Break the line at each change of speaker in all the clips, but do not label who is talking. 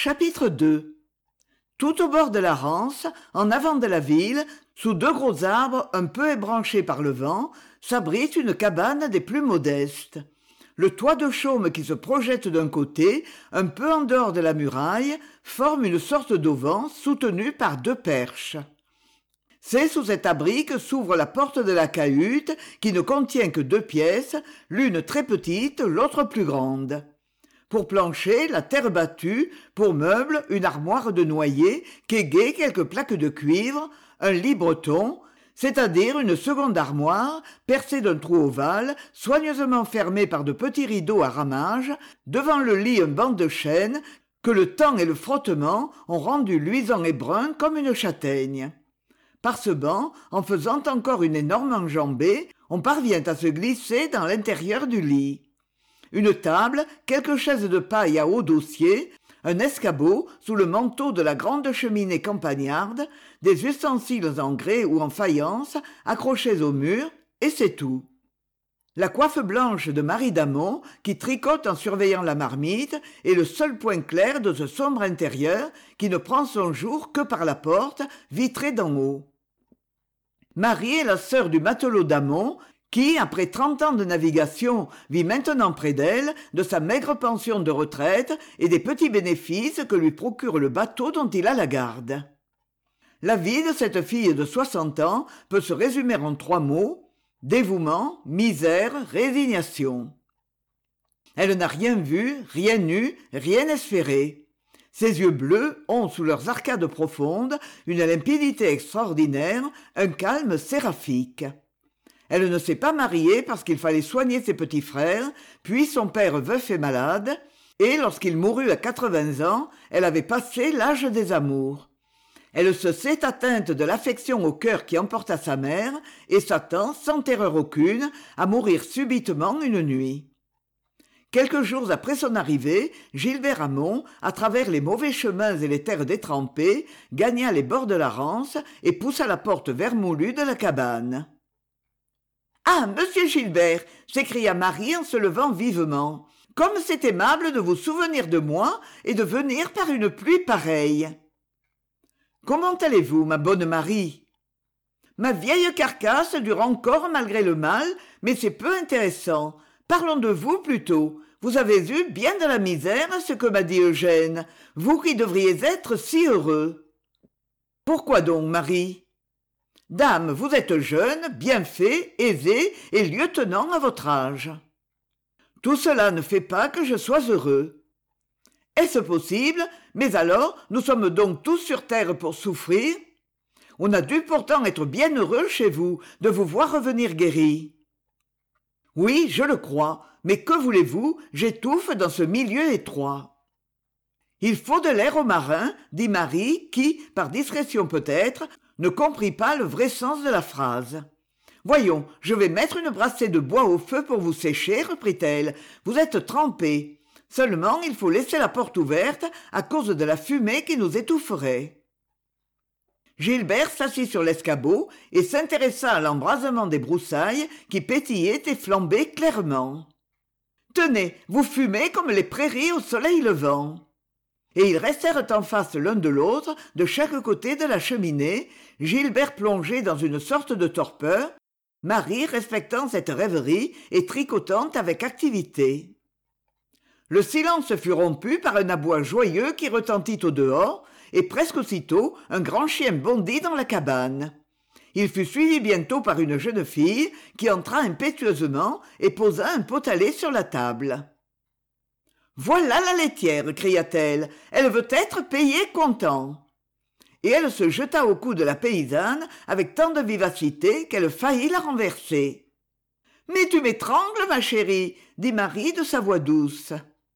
Chapitre 2. Tout au bord de la Rance, en avant de la ville, sous deux gros arbres un peu ébranchés par le vent, s'abrite une cabane des plus modestes. Le toit de chaume qui se projette d'un côté, un peu en dehors de la muraille, forme une sorte d'auvent soutenu par deux perches. C'est sous cet abri que s'ouvre la porte de la cahute, qui ne contient que deux pièces, l'une très petite, l'autre plus grande. Pour plancher, la terre battue, pour meuble, une armoire de noyer, qu'égaient quelques plaques de cuivre, un lit breton, c'est-à-dire une seconde armoire, percée d'un trou ovale, soigneusement fermée par de petits rideaux à ramages, devant le lit un banc de chêne, que le temps et le frottement ont rendu luisant et brun comme une châtaigne. Par ce banc, en faisant encore une énorme enjambée, on parvient à se glisser dans l'intérieur du lit. Une table, quelques chaises de paille à haut dossier, un escabeau sous le manteau de la grande cheminée campagnarde, des ustensiles en grès ou en faïence accrochés au mur, et c'est tout. La coiffe blanche de Marie Damon, qui tricote en surveillant la marmite, est le seul point clair de ce sombre intérieur qui ne prend son jour que par la porte, vitrée d'en haut. Marie est la sœur du matelot Damon, qui, après 30 ans de navigation, vit maintenant près d'elle, de sa maigre pension de retraite et des petits bénéfices que lui procure le bateau dont il a la garde. La vie de cette fille de 60 ans peut se résumer en 3 mots: dévouement, misère, résignation. Elle n'a rien vu, rien eu, rien espéré. Ses yeux bleus ont, sous leurs arcades profondes, une limpidité extraordinaire, un calme séraphique. Elle ne s'est pas mariée parce qu'il fallait soigner ses petits frères, puis son père veuf et malade, et lorsqu'il mourut à 80 ans, elle avait passé l'âge des amours. Elle se sait atteinte de l'affection au cœur qui emporta sa mère, et s'attend, sans terreur aucune, à mourir subitement une nuit. Quelques jours après son arrivée, Gilbert Hamon, à travers les mauvais chemins et les terres détrempées, gagna les bords de la Rance et poussa la porte vermoulue de la cabane. « Ah, monsieur Gilbert !» s'écria Marie en se levant vivement. « Comme c'est aimable de vous souvenir de moi et de venir par une pluie pareille !»« Comment allez-vous, ma bonne Marie ?»« Ma vieille carcasse dure encore malgré le mal, mais c'est peu intéressant. Parlons de vous plutôt. Vous avez eu bien de la misère, ce que m'a dit Eugène, vous qui devriez être si heureux. »« Pourquoi donc, Marie ?» Dame, vous êtes jeune, bien fait, aisé et lieutenant à votre âge. Tout cela ne fait pas que je sois heureux. Est-ce possible? Mais alors, nous sommes donc tous sur terre pour souffrir? On a dû pourtant être bien heureux chez vous de vous voir revenir guéri. Oui, je le crois, mais que voulez-vous, j'étouffe dans ce milieu étroit. Il faut de l'air aux marins, dit Marie, qui, par discrétion peut-être, ne comprit pas le vrai sens de la phrase. « Voyons, je vais mettre une brassée de bois au feu pour vous sécher, reprit-elle. Vous êtes trempés. Seulement, il faut laisser la porte ouverte à cause de la fumée qui nous étoufferait. » Gilbert s'assit sur l'escabeau et s'intéressa à l'embrasement des broussailles qui pétillaient et flambaient clairement. « Tenez, vous fumez comme les prairies au soleil levant. » Et ils restèrent en face l'un de l'autre, de chaque côté de la cheminée, Gilbert plongé dans une sorte de torpeur, Marie respectant cette rêverie et tricotant avec activité. Le silence fut rompu par un aboi joyeux qui retentit au dehors, et presque aussitôt un grand chien bondit dans la cabane. Il fut suivi bientôt par une jeune fille qui entra impétueusement et posa un pot à lait sur la table. « Voilà la laitière !» cria-t-elle. « Elle veut être payée comptant. » Et elle se jeta au cou de la paysanne avec tant de vivacité qu'elle faillit la renverser. « Mais tu m'étrangles, ma chérie !» dit Marie de sa voix douce.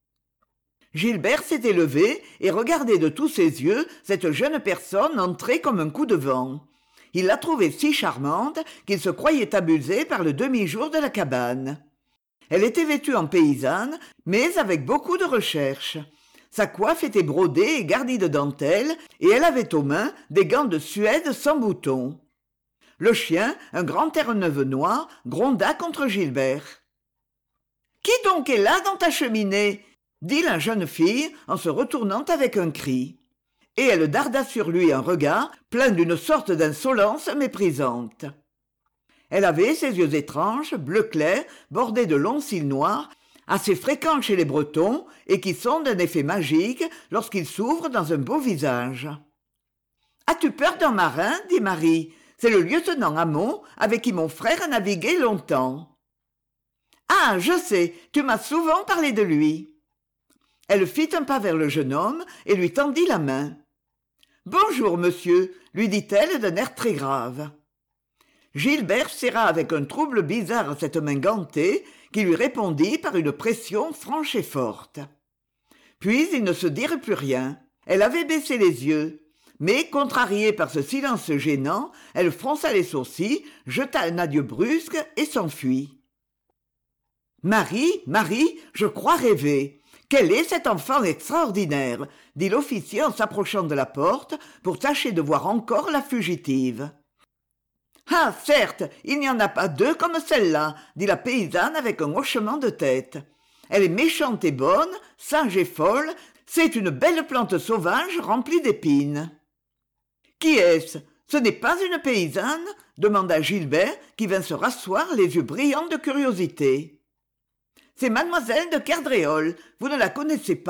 Gilbert s'était levé et regardait de tous ses yeux cette jeune personne entrée comme un coup de vent. Il la trouvait si charmante qu'il se croyait abusé par le demi-jour de la cabane. Elle était vêtue en paysanne, mais avec beaucoup de recherche. Sa coiffe était brodée et garnie de dentelles, et elle avait aux mains des gants de Suède sans boutons. Le chien, un grand terre-neuve noir, gronda contre Gilbert. « Qui donc est là dans ta cheminée ?» dit la jeune fille en se retournant avec un cri. Et elle darda sur lui un regard plein d'une sorte d'insolence méprisante. Elle avait ces yeux étranges, bleu clair, bordés de longs cils noirs, assez fréquents chez les Bretons et qui sont d'un effet magique lorsqu'ils s'ouvrent dans un beau visage. « As-tu peur d'un marin ?» dit Marie. « C'est le lieutenant Hamon avec qui mon frère a navigué longtemps. »« Ah, je sais, tu m'as souvent parlé de lui. » Elle fit un pas vers le jeune homme et lui tendit la main. « Bonjour, monsieur, » lui dit-elle d'un air très grave. Gilbert serra avec un trouble bizarre cette main gantée qui lui répondit par une pression franche et forte. Puis ils ne se dirent plus rien. Elle avait baissé les yeux. Mais, contrariée par ce silence gênant, elle fronça les sourcils, jeta un adieu brusque et s'enfuit. « Marie, Marie, je crois rêver. Quel est cet enfant extraordinaire ?» dit l'officier en s'approchant de la porte pour tâcher de voir encore la fugitive. « Ah, certes, il n'y en a pas deux comme celle-là, » dit la paysanne avec un hochement de tête. « Elle est méchante et bonne, sage et folle, c'est une belle plante sauvage remplie d'épines. » « Qui est-ce ? Ce n'est pas une paysanne ?» demanda Gilbert, qui vint se rasseoir les yeux brillants de curiosité. « C'est mademoiselle de Kerdréol, vous ne la connaissez pas ? »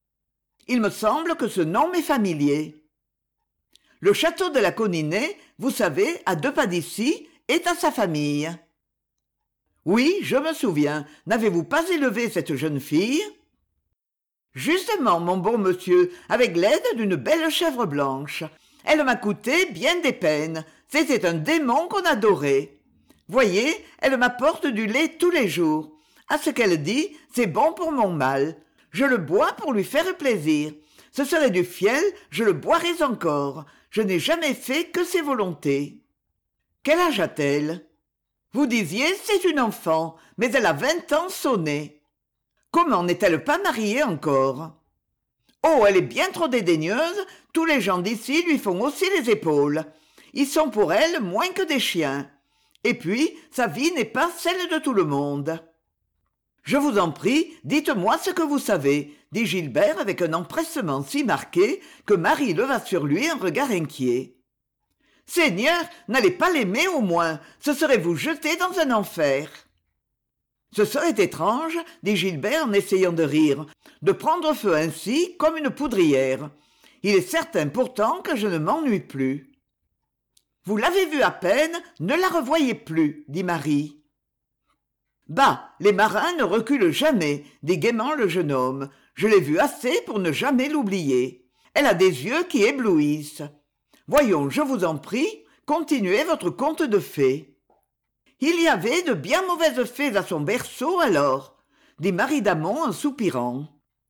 « Il me semble que ce nom m'est familier. » Le château de la Coninée, vous savez, à 2 pas d'ici, est à sa famille. « Oui, je me souviens. N'avez-vous pas élevé cette jeune fille ? » « Justement, mon bon monsieur, avec l'aide d'une belle chèvre blanche. Elle m'a coûté bien des peines. C'était un démon qu'on adorait. Voyez, elle m'apporte du lait tous les jours. À ce qu'elle dit, c'est bon pour mon mal. Je le bois pour lui faire plaisir. Ce serait du fiel, je le boirais encore. Je n'ai jamais fait que ses volontés. » « Quel âge a-t-elle ? » ?»« Vous disiez, c'est une enfant, mais elle a 20 ans sonnés. » « Comment n'est-elle pas mariée encore ? » ?»« Oh, elle est bien trop dédaigneuse, tous les gens d'ici lui font hausser les épaules. Ils sont pour elle moins que des chiens. Et puis, sa vie n'est pas celle de tout le monde. »« Je vous en prie, dites-moi ce que vous savez, » dit Gilbert avec un empressement si marqué que Marie leva sur lui un regard inquiet. « Seigneur, n'allez pas l'aimer au moins, ce serait vous jeter dans un enfer. » « Ce serait étrange, » dit Gilbert en essayant de rire, « de prendre feu ainsi comme une poudrière. Il est certain pourtant que je ne m'ennuie plus. »« Vous l'avez vue à peine, ne la revoyez plus, » dit Marie. « Bah, les marins ne reculent jamais, » dit gaiement le jeune homme. « Je l'ai vue assez pour ne jamais l'oublier. Elle a des yeux qui éblouissent. Voyons, je vous en prie, continuez votre conte de fées. » « Il y avait de bien mauvaises fées à son berceau, alors, » dit Marie d'Amont en soupirant.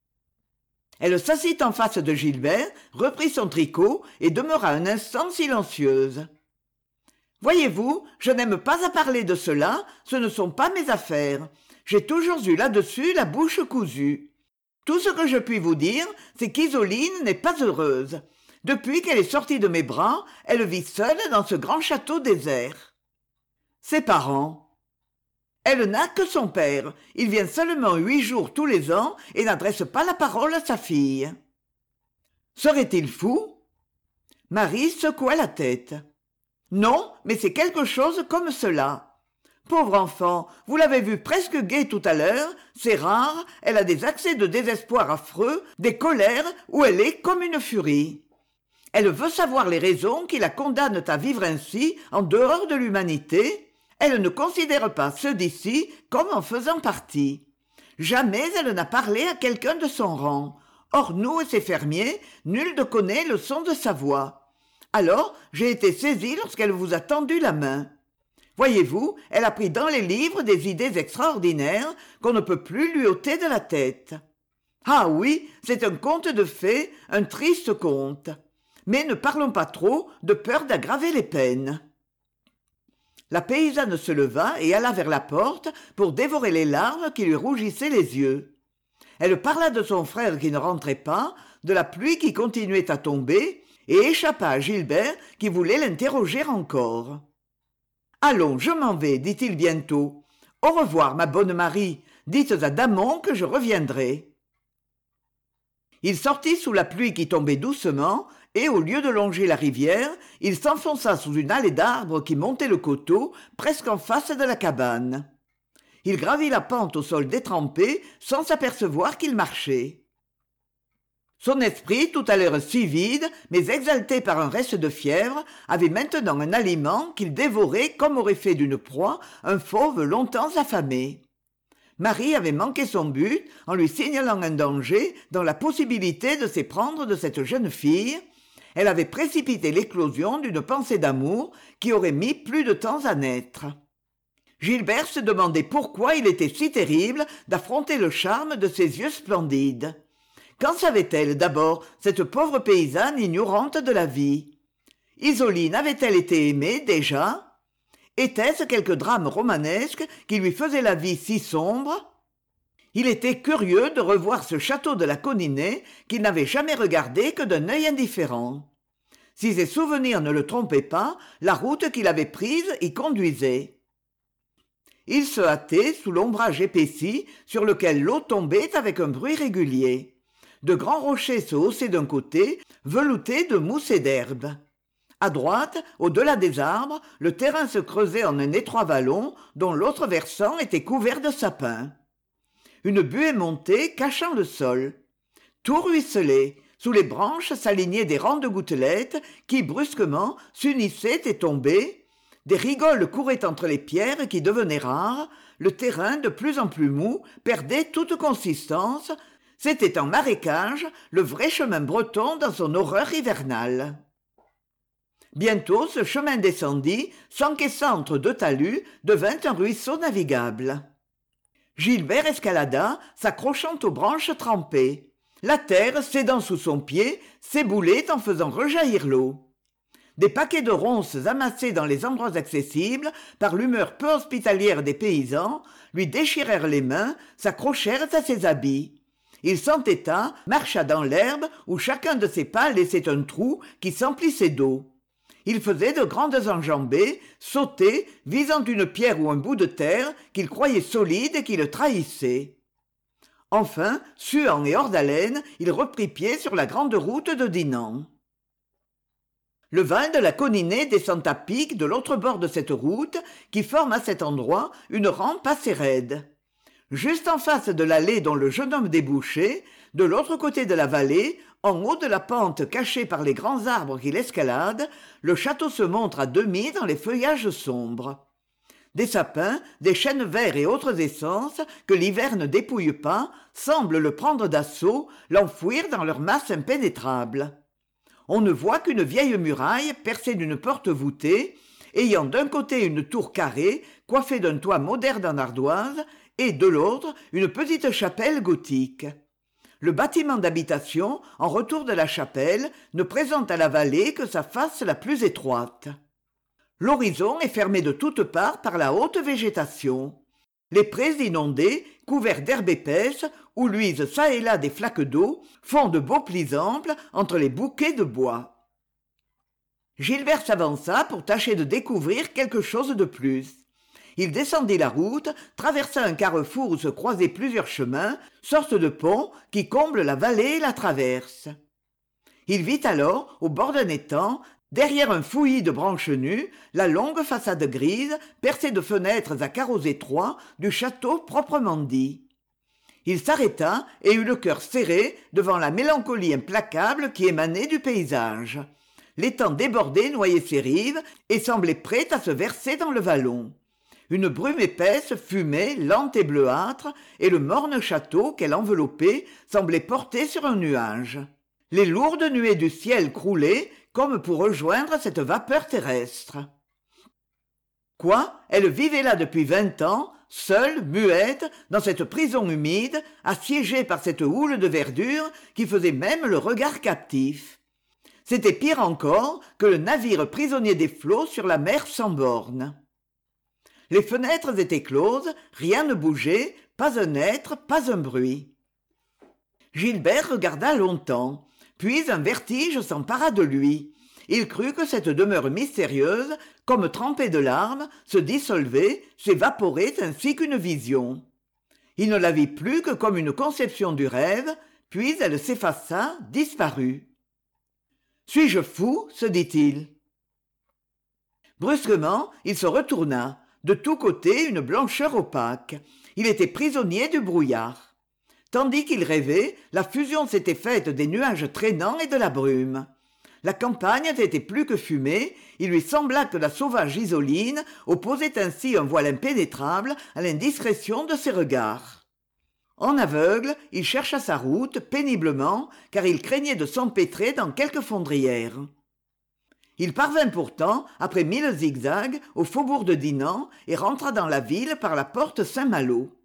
Elle s'assit en face de Gilbert, reprit son tricot et demeura un instant silencieuse. « Voyez-vous, je n'aime pas à parler de cela, ce ne sont pas mes affaires. J'ai toujours eu là-dessus la bouche cousue. Tout ce que je puis vous dire, c'est qu'Isoline n'est pas heureuse. Depuis qu'elle est sortie de mes bras, elle vit seule dans ce grand château désert. Ses parents. Elle n'a que son père. Il vient seulement 8 jours tous les ans et n'adresse pas la parole à sa fille. Serait-il fou ? Marie secoua la tête. Non, mais c'est quelque chose comme cela. Pauvre enfant, vous l'avez vue presque gaie tout à l'heure, c'est rare, elle a des accès de désespoir affreux, des colères où elle est comme une furie. Elle veut savoir les raisons qui la condamnent à vivre ainsi en dehors de l'humanité. Elle ne considère pas ceux d'ici comme en faisant partie. Jamais elle n'a parlé à quelqu'un de son rang. Hors nous et ses fermiers, nul ne connaît le son de sa voix. Alors, j'ai été saisie lorsqu'elle vous a tendu la main. Voyez-vous, elle a pris dans les livres des idées extraordinaires qu'on ne peut plus lui ôter de la tête. Ah oui, c'est un conte de fées, un triste conte. Mais ne parlons pas trop, de peur d'aggraver les peines. » La paysanne se leva et alla vers la porte pour dévorer les larmes qui lui rougissaient les yeux. Elle parla de son frère qui ne rentrait pas, de la pluie qui continuait à tomber, et échappa à Gilbert qui voulait l'interroger encore. « Allons, je m'en vais, dit-il bientôt. Au revoir, ma bonne Marie. Dites à Damon que je reviendrai. » Il sortit sous la pluie qui tombait doucement, et au lieu de longer la rivière, il s'enfonça sous une allée d'arbres qui montait le coteau, presque en face de la cabane. Il gravit la pente au sol détrempé, sans s'apercevoir qu'il marchait. Son esprit, tout à l'heure si vide, mais exalté par un reste de fièvre, avait maintenant un aliment qu'il dévorait comme aurait fait d'une proie un fauve longtemps affamé. Marie avait manqué son but en lui signalant un danger dans la possibilité de s'éprendre de cette jeune fille. Elle avait précipité l'éclosion d'une pensée d'amour qui aurait mis plus de temps à naître. Gilbert se demandait pourquoi il était si terrible d'affronter le charme de ses yeux splendides. Qu'en savait-elle d'abord, cette pauvre paysanne ignorante de la vie? Isoline avait-elle été aimée déjà? Était-ce quelque drame romanesque qui lui faisait la vie si sombre? Il était curieux de revoir ce château de la Coninay qu'il n'avait jamais regardé que d'un œil indifférent. Si ses souvenirs ne le trompaient pas, la route qu'il avait prise y conduisait. Il se hâtait sous l'ombrage épaissi sur lequel l'eau tombait avec un bruit régulier. De grands rochers se haussaient d'un côté, veloutés de mousse et d'herbe. À droite, au-delà des arbres, le terrain se creusait en un étroit vallon dont l'autre versant était couvert de sapins. Une buée montait, cachant le sol. Tout ruisselait. Sous les branches s'alignaient des rangs de gouttelettes qui, brusquement, s'unissaient et tombaient. Des rigoles couraient entre les pierres qui devenaient rares. Le terrain, de plus en plus mou, perdait toute consistance. C'était un marécage, le vrai chemin breton dans son horreur hivernale. Bientôt ce chemin descendit, s'encaissant entre deux talus, devint un ruisseau navigable. Gilbert escalada, s'accrochant aux branches trempées. La terre, cédant sous son pied, s'éboulait en faisant rejaillir l'eau. Des paquets de ronces amassés dans les endroits accessibles par l'humeur peu hospitalière des paysans lui déchirèrent les mains, s'accrochèrent à ses habits. Il s'entêta, marcha dans l'herbe où chacun de ses pas laissait un trou qui s'emplissait d'eau. Il faisait de grandes enjambées, sautait, visant une pierre ou un bout de terre qu'il croyait solide et qui le trahissait. Enfin, suant et hors d'haleine, il reprit pied sur la grande route de Dinan. Le val de la Coninay descend à pic de l'autre bord de cette route qui forme à cet endroit une rampe assez raide. Juste en face de l'allée dont le jeune homme débouchait, de l'autre côté de la vallée, en haut de la pente cachée par les grands arbres qui l'escaladent, le château se montre à demi dans les feuillages sombres. Des sapins, des chênes verts et autres essences que l'hiver ne dépouille pas, semblent le prendre d'assaut, l'enfouir dans leur masse impénétrable. On ne voit qu'une vieille muraille percée d'une porte voûtée, ayant d'un côté une tour carrée coiffée d'un toit moderne en ardoise, et de l'autre une petite chapelle gothique. Le bâtiment d'habitation, en retour de la chapelle, ne présente à la vallée que sa face la plus étroite. L'horizon est fermé de toutes parts par la haute végétation. Les prés inondés, couverts d'herbe épaisse, où luisent çà et là des flaques d'eau, font de beaux plis amples entre les bouquets de bois. Gilbert s'avança pour tâcher de découvrir quelque chose de plus. Il descendit la route, traversa un carrefour où se croisaient plusieurs chemins, sorte de pont qui comble la vallée et la traverse. Il vit alors, au bord d'un étang, derrière un fouillis de branches nues, la longue façade grise, percée de fenêtres à carreaux étroits, du château proprement dit. Il s'arrêta et eut le cœur serré devant la mélancolie implacable qui émanait du paysage. L'étang débordé noyait ses rives et semblait prêt à se verser dans le vallon. Une brume épaisse fumait, lente et bleuâtre, et le morne château qu'elle enveloppait semblait porté sur un nuage. Les lourdes nuées du ciel croulaient comme pour rejoindre cette vapeur terrestre. Quoi, elle vivait là depuis 20 ans, seule, muette, dans cette prison humide, assiégée par cette houle de verdure qui faisait même le regard captif. C'était pire encore que le navire prisonnier des flots sur la mer sans bornes. Les fenêtres étaient closes, rien ne bougeait, pas un être, pas un bruit. Gilbert regarda longtemps, puis un vertige s'empara de lui. Il crut que cette demeure mystérieuse, comme trempée de larmes, se dissolvait, s'évaporait ainsi qu'une vision. Il ne la vit plus que comme une conception du rêve, puis elle s'effaça, disparut. Suis-je fou se dit-il. Brusquement, il se retourna. De tous côtés, une blancheur opaque. Il était prisonnier du brouillard. Tandis qu'il rêvait, la fusion s'était faite des nuages traînants et de la brume. La campagne n'était plus que fumée, il lui sembla que la sauvage Isoline opposait ainsi un voile impénétrable à l'indiscrétion de ses regards. En aveugle, il chercha sa route, péniblement, car il craignait de s'empêtrer dans quelque fondrière. Il parvint pourtant, après 1000 zigzags, au faubourg de Dinan et rentra dans la ville par la porte Saint-Malo.